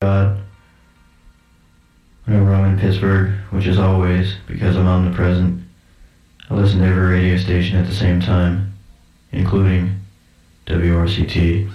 God. Whenever I'm in Pittsburgh, which is always because I'm omnipresent, I listen to every radio station at the same time, including WRCT.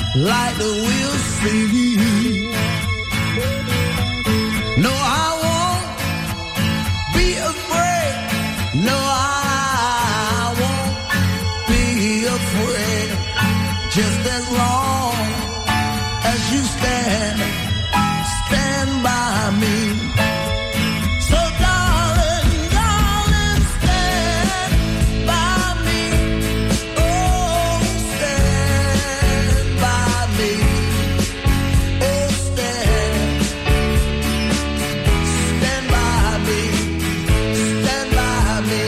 like we'll see. No, I won't be afraid. No, I won't be afraid. Just as long as you stand by me. So darling, darling, stand by me. Oh, stand by me. Oh, stand by me. Stand by me.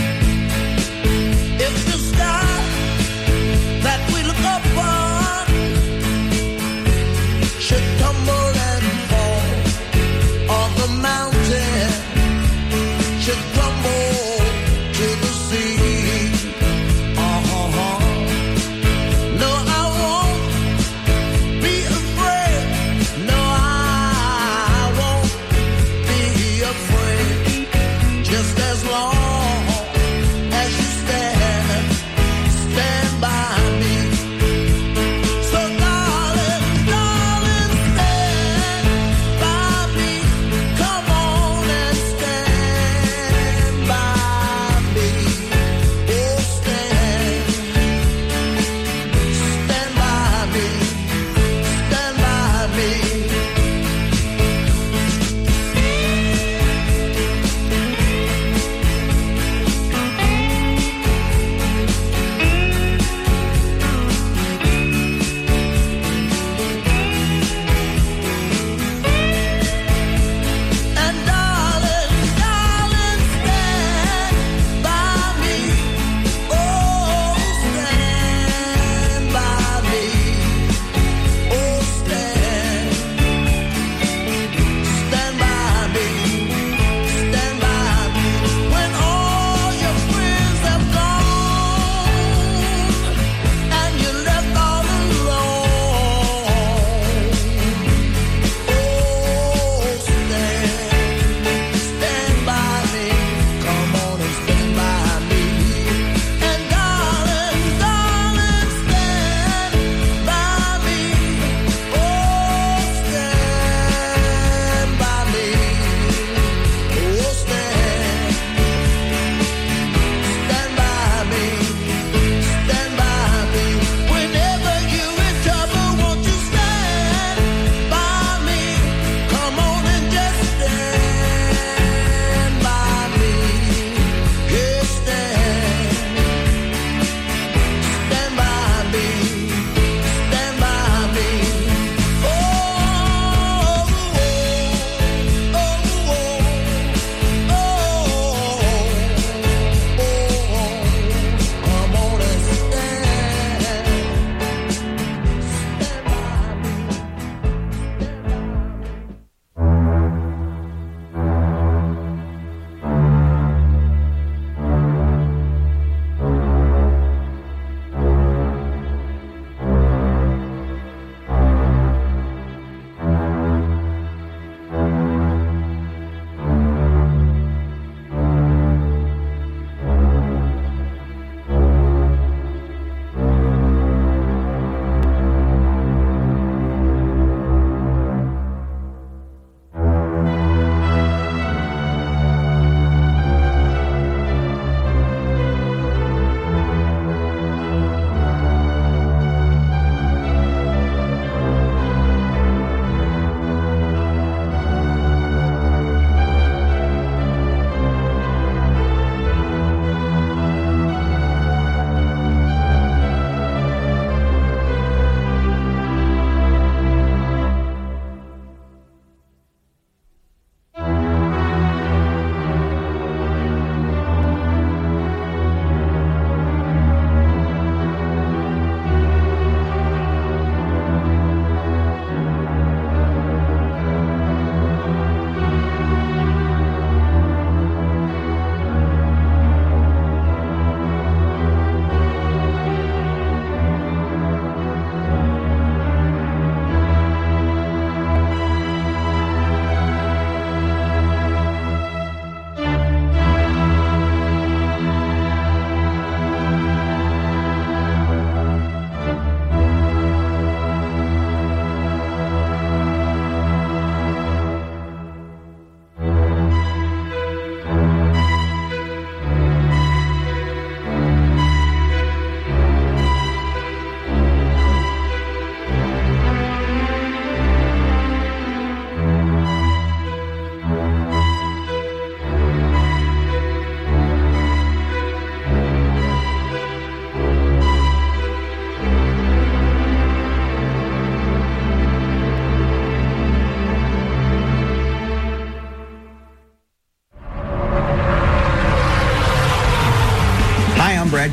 If the sky that we look upon should come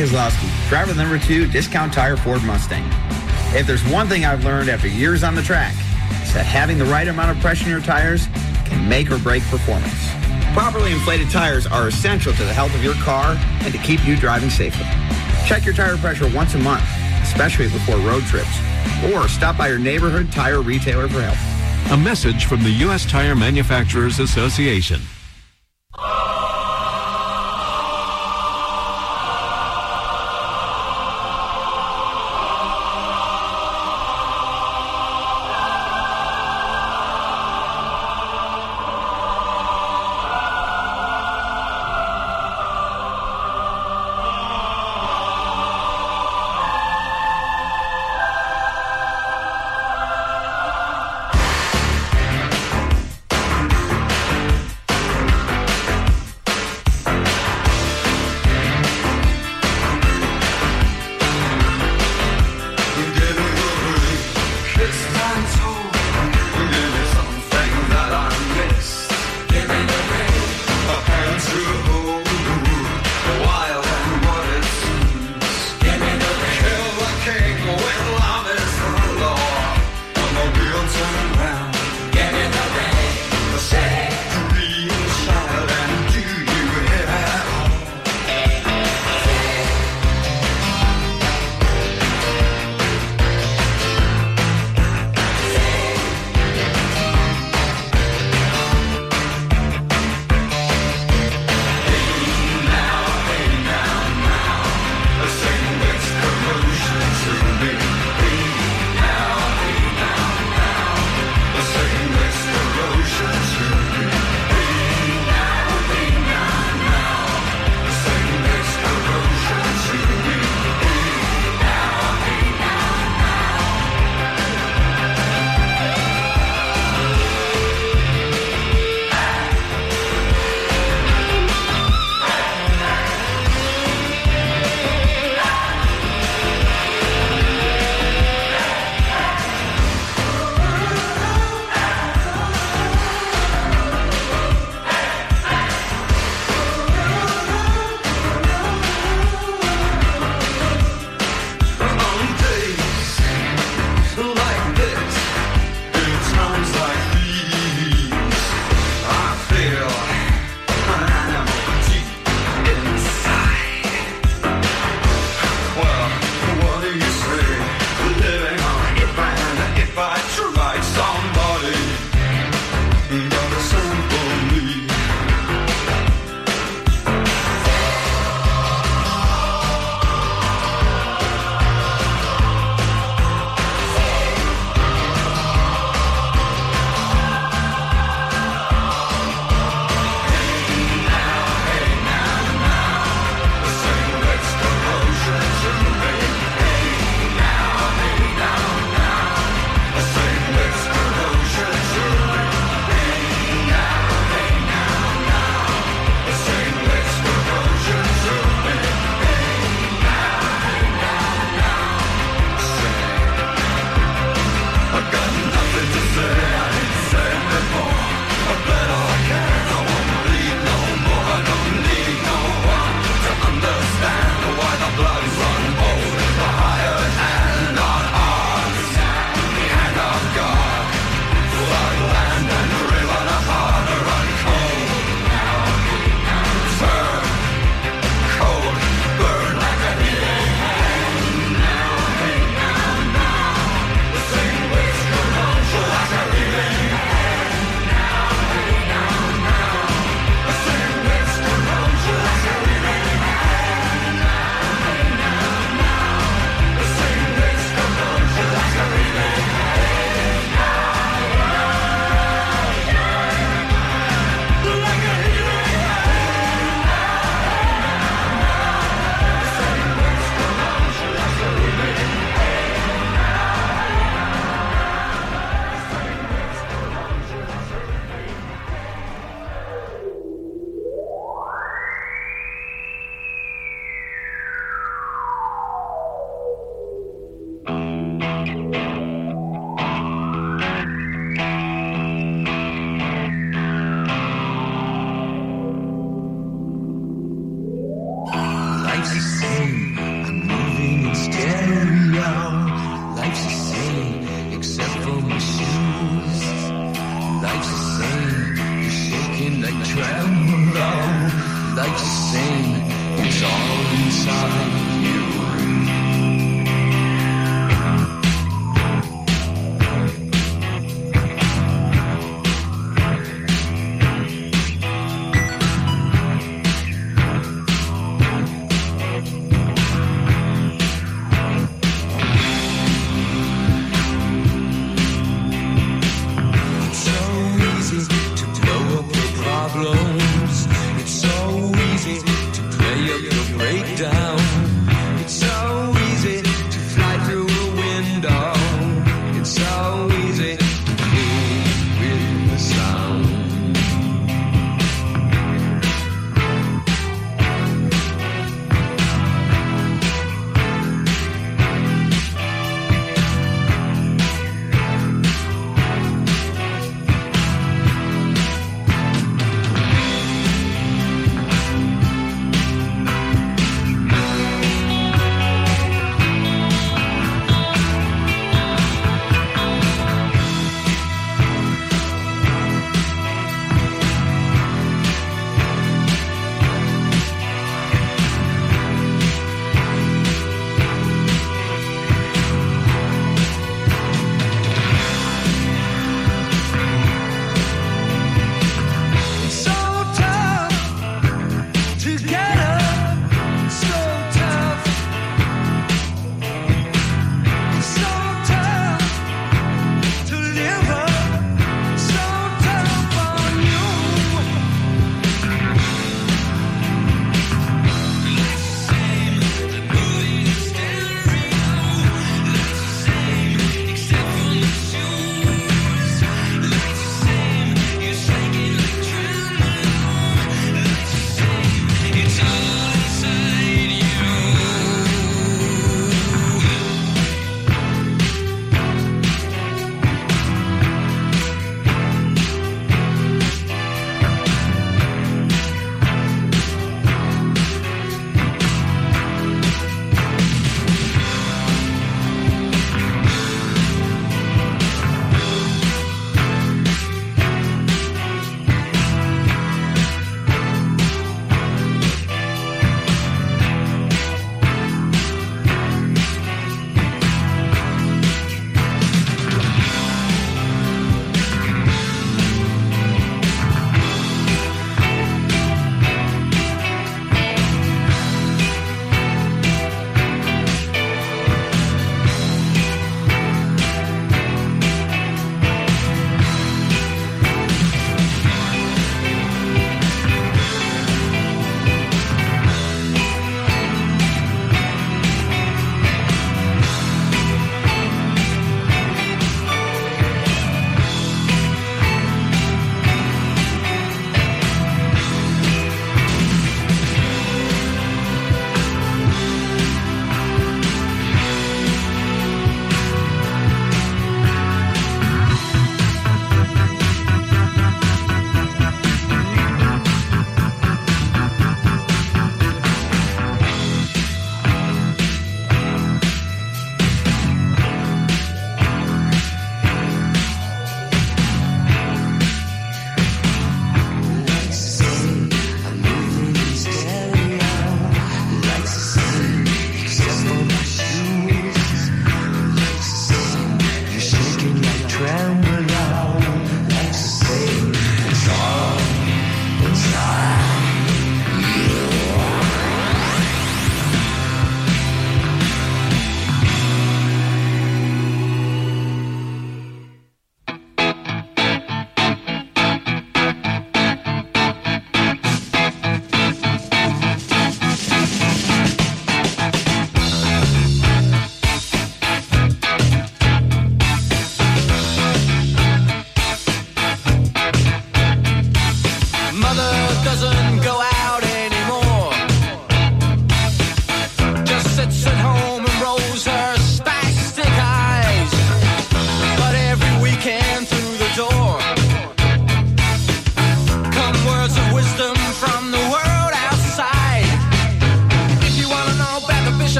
Keselowski, driver number 2, Discount Tire Ford Mustang. If there's one thing I've learned after years on the track, it's that having the right amount of pressure in your tires can make or break performance. Properly inflated tires are essential to the health of your car and to keep you driving safely. Check your tire pressure once a month, especially before road trips, or stop by your neighborhood tire retailer for help. A message from the U.S. Tire Manufacturers Association. tremble like sin. It's all inside you. It's so easy to blow up your problems. It's so easy to play up your breakdown.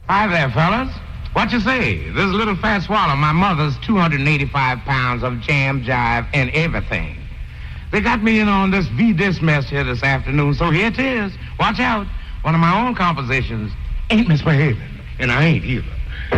Hi there, fellas. What you say? This is a little fat swallow. My mother's 285 pounds of jam, jive, and everything. They got me in on this V-Dis mess here this afternoon, so here it is. Watch out. One of my own compositions ain't misbehaving, and I ain't either.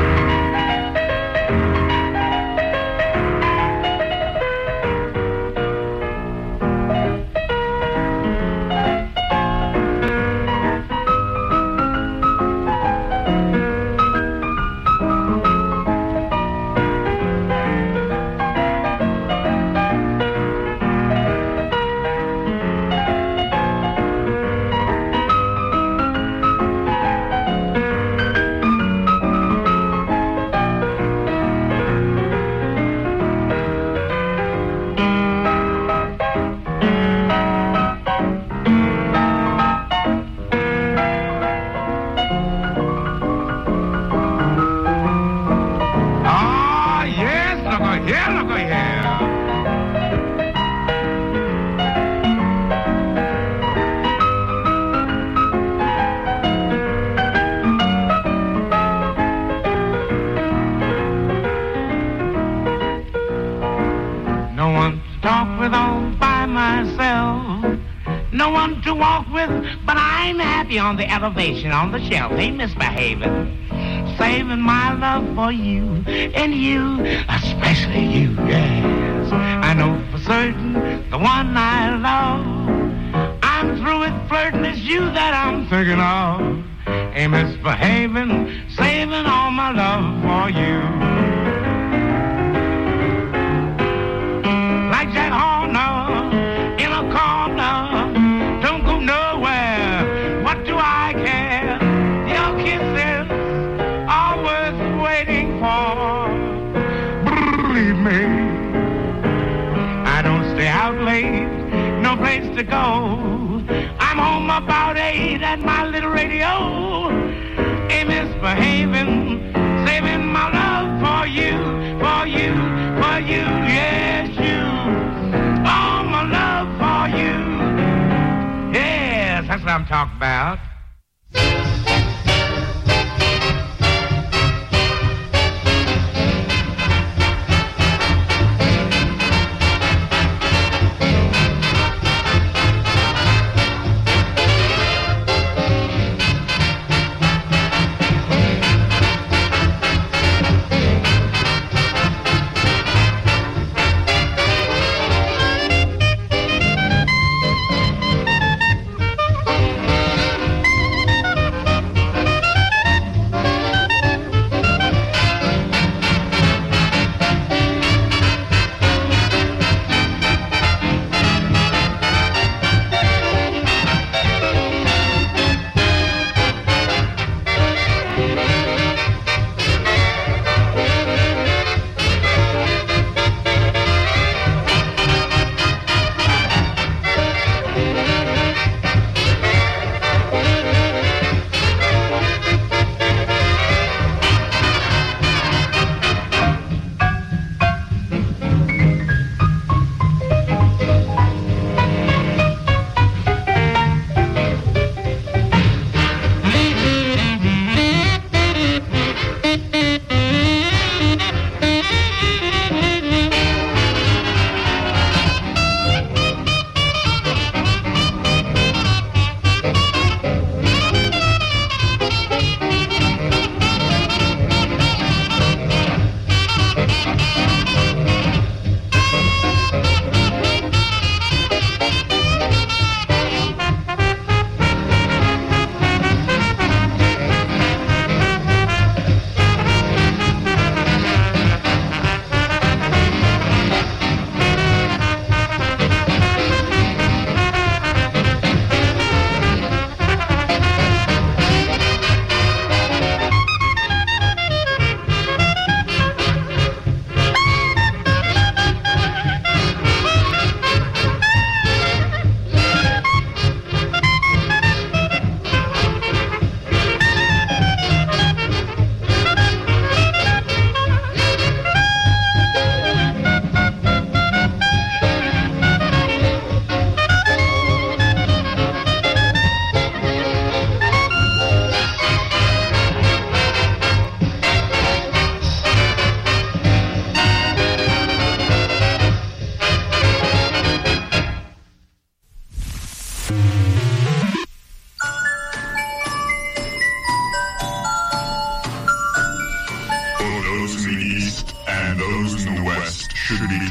On the elevation, on the shelf, ain't misbehaving. Saving my love for you, and you, especially you, yes. I know for certain the one I love. I'm through with flirting, it's you that I'm thinking of. Ain't misbehaving, saving all my love for you. Like Jack Horner in a corner, don't go nowhere. What do I care? Your kisses are worth waiting for. Believe me, I don't stay out late, no place to go. I'm home about 8 at my little radio. Ain't misbehaving, saving my love for you, for you, for you, yes, you. All my love for you. Yes, that's what I'm talking about.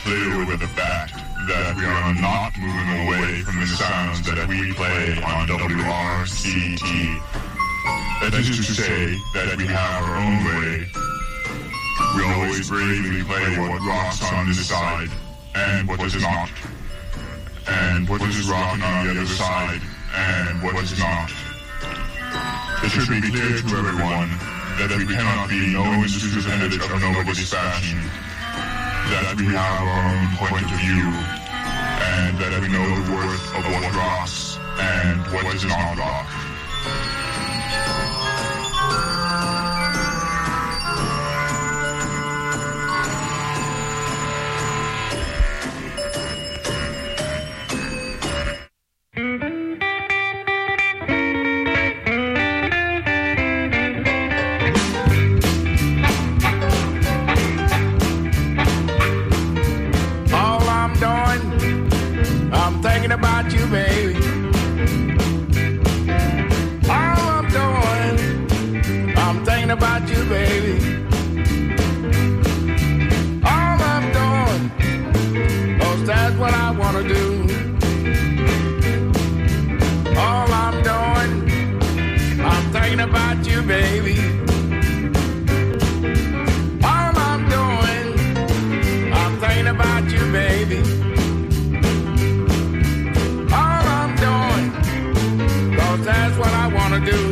clear with the fact that we are not moving away from the sounds that we play on WRCT. That is to say that we have our own way. We always bravely play what rocks on this side and what does not, and what is rocking on the other side and what is not. It should be clear to everyone that we cannot be no instrument appendage of nobody's fashion, that we have our own point of view, and that we know the worth of what rocks and what does not rock. About you, baby. All I'm doing, I'm thinking about you, baby. All I'm doing, 'cause that's what I wanna do. All I'm doing, I'm thinking about you, baby. All I'm doing, I'm thinking about you, baby. That's what I want to do.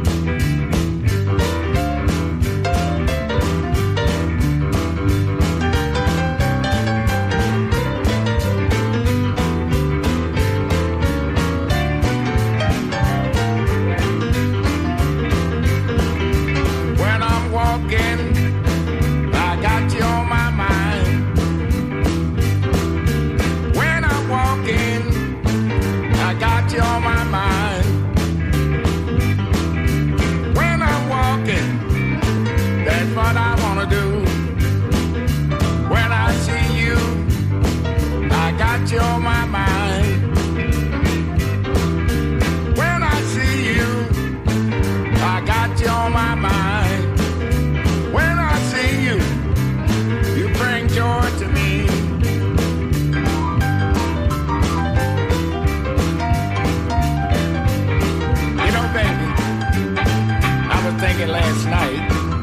When I'm walking, I got you on my mind. When I'm walking, I got you on my mind. What I wanna do. When I see you, I got you on my mind. When I see you, I got you on my mind. When I see you, you bring joy to me. You know, baby, I was thinking last night.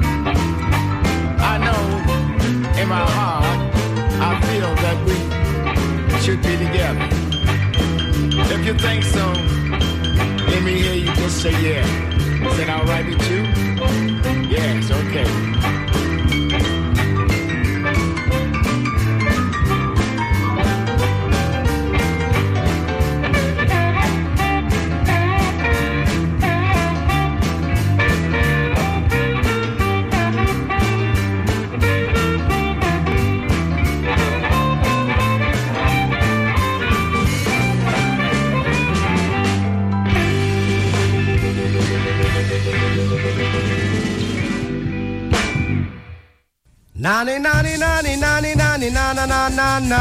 In my heart, I feel that we should be together. If you think so, let me hear you just say yeah. Is that all right with you? Yes, okay. Nani nani nani nani nani na na na na na.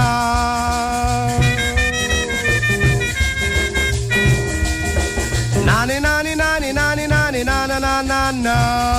Nani nani nani nani nani na na na na na.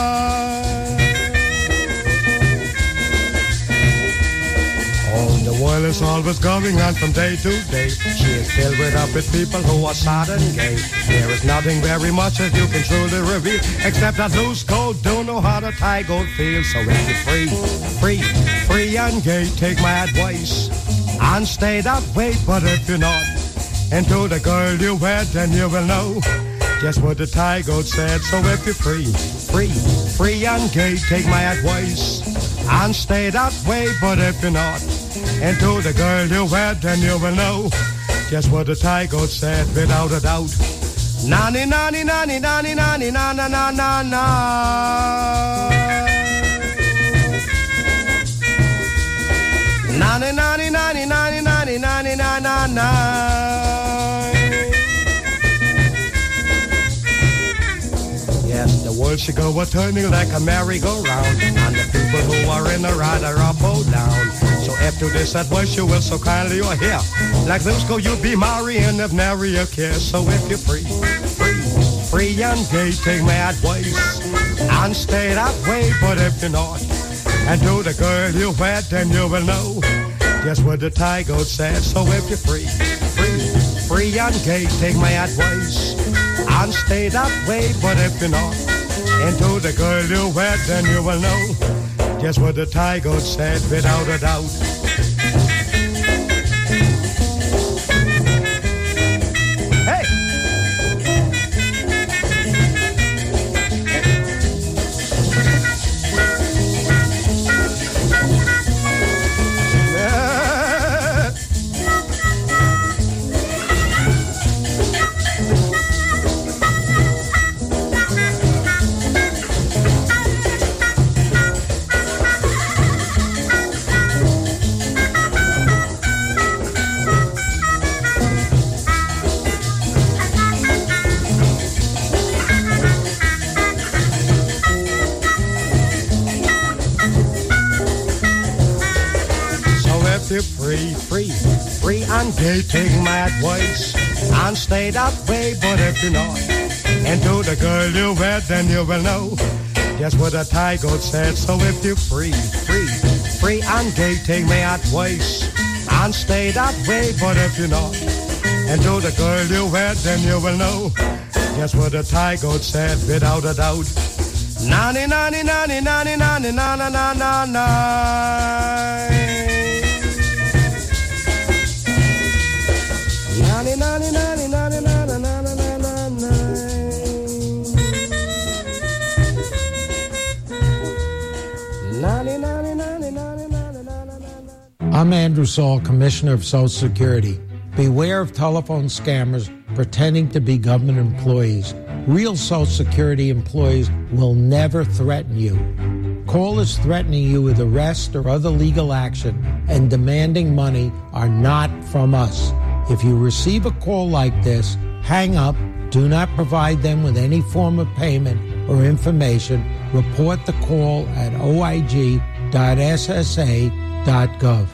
Oh, the world is always going on from day to day. She is filled with people who are sad and gay. There is nothing very much that you can truly reveal, except that loose gold don't know how to tie gold feel. So if you're free and gay, take my advice and stay that way. But if you're not into the girl you wed, then you will know just what the tie goat said. So if you're free and gay, take my advice and stay that way. But if you're not into the girl you wed, then you will know just what the tie goat said without a doubt. Nani nani nani nani nani na na na na na. Nani nani nani nani nani nani na na na. Yes, the world should go a turning like a merry-go-round, and the people who are in the ride are up or down. So after this advice you will so kindly or hear, like those go you be married and have nary a care. So if you're free and gay, take my advice and stay that way. But if you're not, and to the girl you wed, then you will know Just what the Thai goat said. So if you're free and gay, take my advice and stay that way. But if you're not into the girl you wed, then you will know just what the Thai goat said without a doubt. Free and gay, take my advice and stay that way. But if you're not into the girl you wed, then you will know just what a Thai goat said. So if you're free and gay, take my advice and stay that way. But if you're not into the girl you wed, then you will know just what a Thai goat said without a doubt. Nani nani nani nani nani nani nani nani. Nani nani nani nani nani nani nani. Nani nani nani nani nani nani. I'm Andrew Saul, Commissioner of Social Security. Beware of telephone scammers pretending to be government employees. Real Social Security employees will never threaten you. Callers threatening you with arrest or other legal action and demanding money are not from us. If you receive a call like this, hang up, do not provide them with any form of payment or information. Report the call at oig.ssa.gov.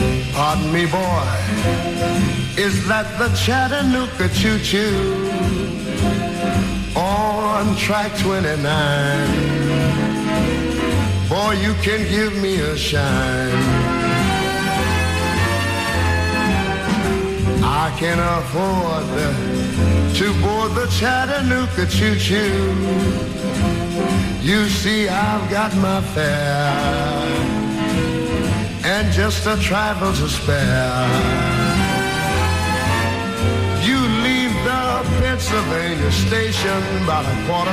Pardon me, boy, is that the Chattanooga choo-choo on track 29? Boy, you can give me a shine. I can afford to board the Chattanooga choo-choo. You see, I've got my fare and just a trifle to spare. You leave the Pennsylvania station about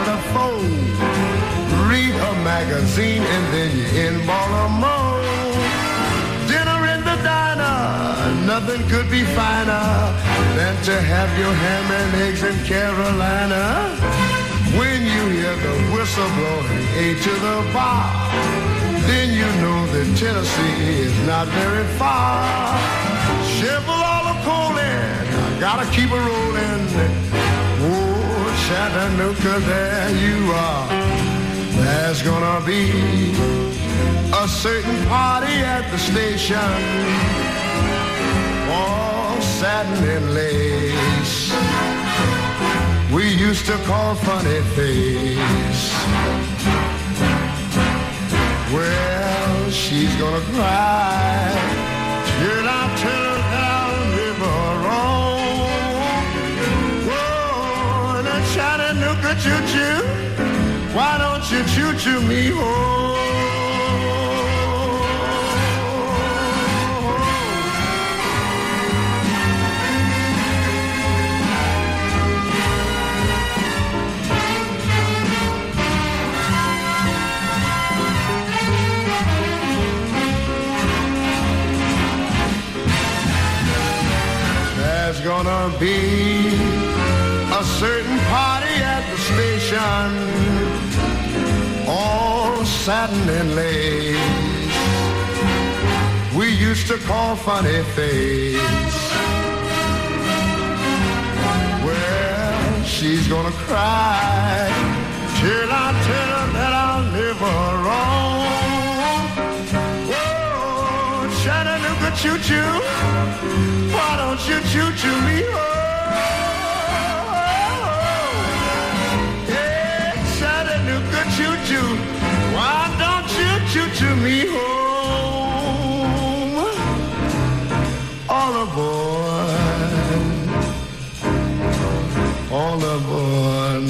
3:45. Read a magazine and then you're in Baltimore. Dinner in the diner, nothing could be finer than to have your ham and eggs in Carolina. When you hear the whistle blowing A to the bar, then you know that Tennessee is not very far. Shovel all the coal in, I gotta keep it rolling. Oh, Chattanooga, there you are. There's gonna be a certain party at the station, all satin and lace. We used to call Funny Face. Well, she's gonna cry till I tell her that I'll never wrong. Whoa, that Chattanooga choo-choo, why don't you choo-choo me home? There's gonna be a certain party at the station, all satin and lace. We used to call Funny Face. Well, she's gonna cry till I tell her that I'll never wrong. Whoa, Chattanooga choo-choo, why don't you choo-choo me home? Yeah, Chattanooga choo-choo, why don't you choo-choo me home? All aboard, all aboard.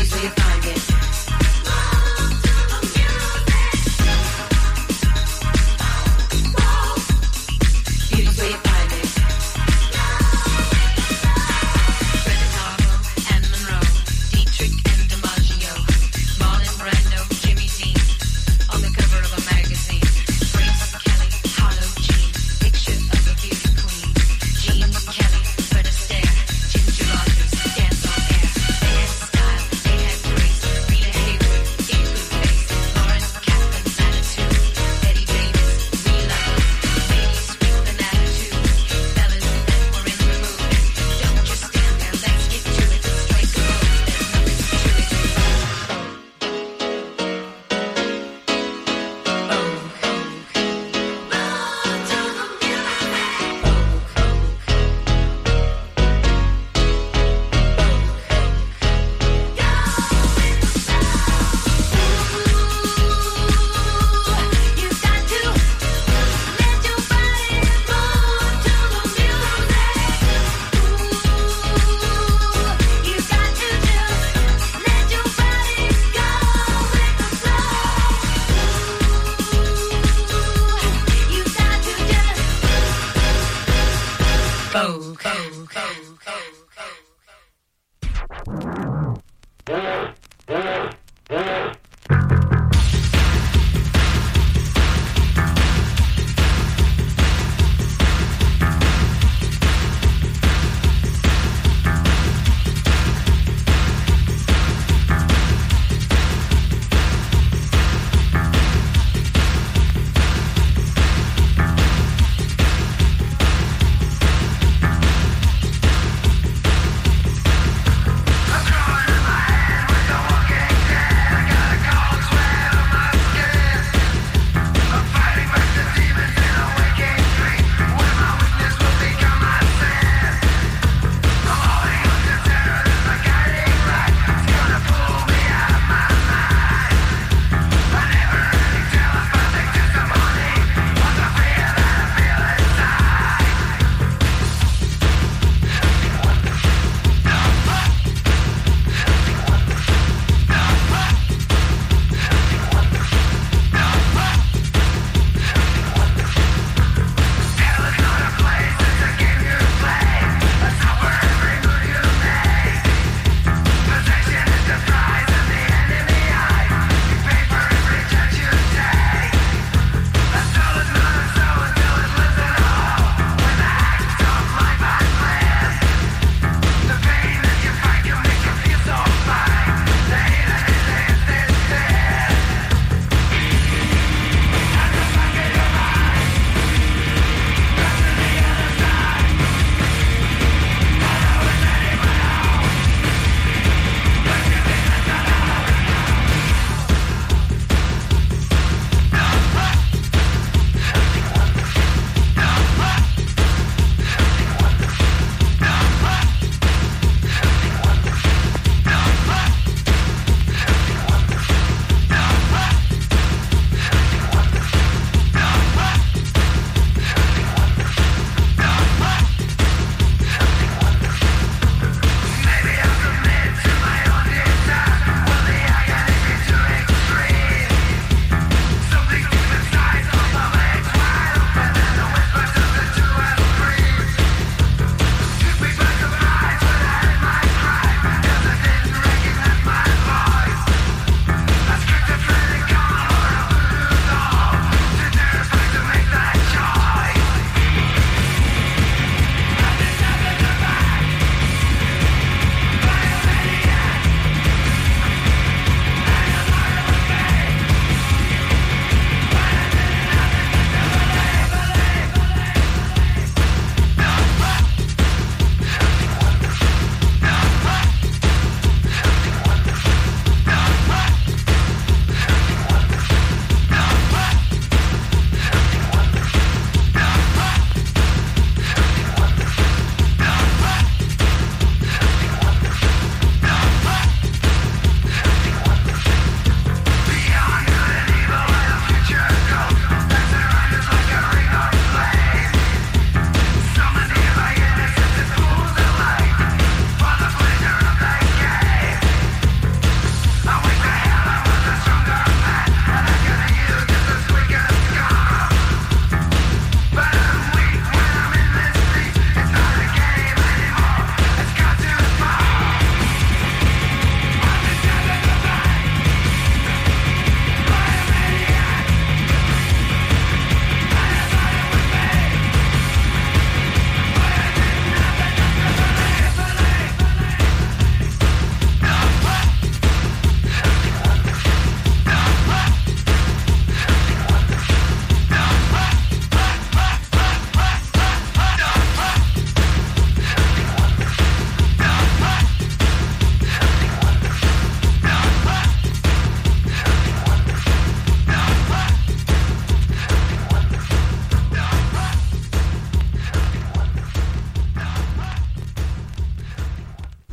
Beauty's where you find it. Beauty's where you find it. Fred Harlow and Monroe, Dietrich and DiMaggio, Marlon Brando, Jimmy Dean, on the cover of a magazine. Grace Kelly, Harlow Jean, picture of a beauty queen. Jean Kelly, Fred Astaire, Ginger Rogers, dance on air. They had style, they had grace.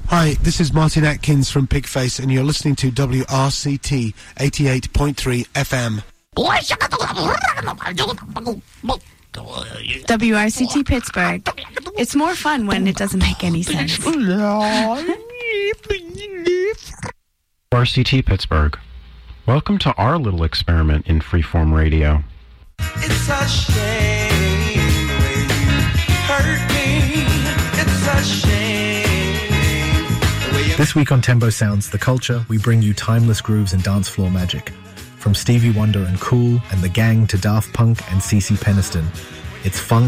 Hi, this is Martin Atkins from Pigface, and you're listening to WRCT 88.3 FM. WRCT Pittsburgh. It's more fun when it doesn't make any sense. RCT Pittsburgh. Welcome to our little experiment in freeform radio. It's a shame the way you hurt me. It's a shame the way you... This week on Tembo Sounds, The Culture, we bring you timeless grooves and dance floor magic. From Stevie Wonder and Cool and The Gang to Daft Punk and CeCe Peniston. It's funk,